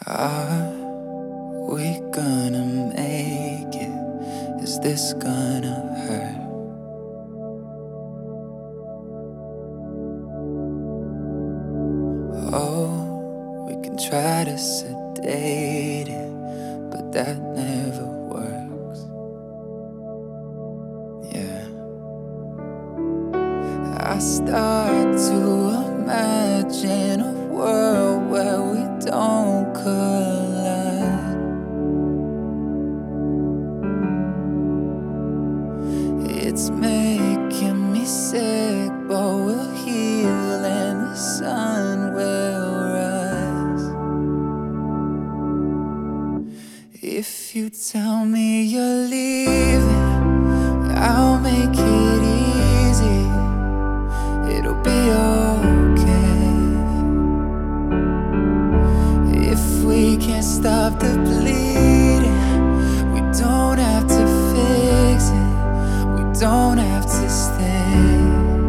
Are we gonna make it? Is this gonna hurt? Oh, we can try to sedate it, but that never works. Yeah, I start to imagine a world where we don't collide. It's making me sick, but we'll heal and the sun will rise. If you tell me you're leaving, I'll make it easy. It'll be okay. If we can't stop the bleeding, we don't have to fix it. We don't have to stay.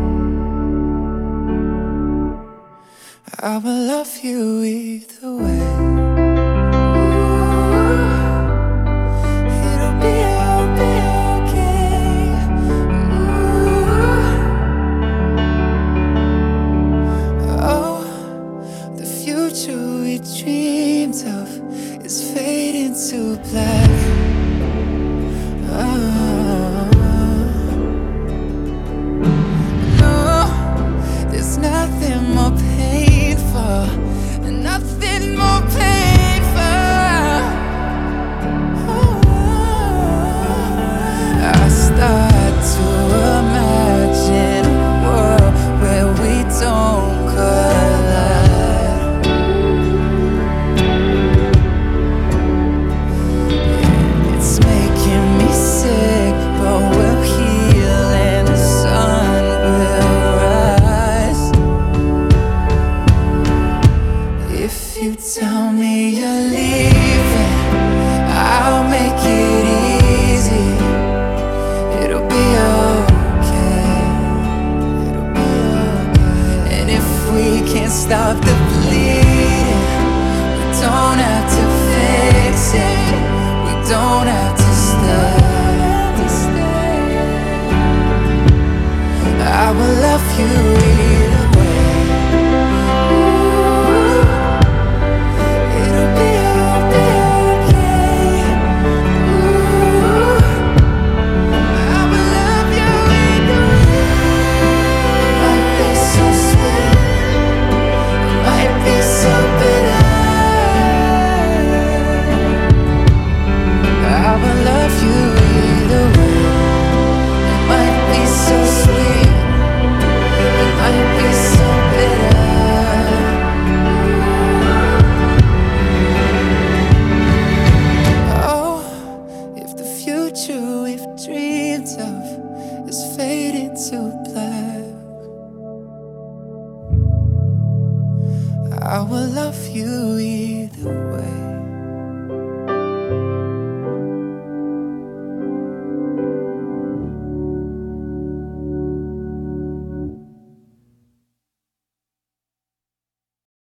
I will love you either way. It'll be okay. Oh, the future we dreamed of is fading to black. No, there's nothing more painful, nothing more painful. I start to imagine a world where we don't collide. It's making me sick, but we'll heal and the sun will rise. If you tell me you're leaving, I'll make it easy. It'll be okay. It'll be okay. And if we can't stop the bleeding, we don't have to fix it. We don't have to stay. I will love you either way. It'll be okay. I will love you either way. It might be so sweet, it might be so bitter. I will love you either way. It might be so sweet, it might be so bitter. Oh, if the future we've dreamed of is fading to black, I will love you either way.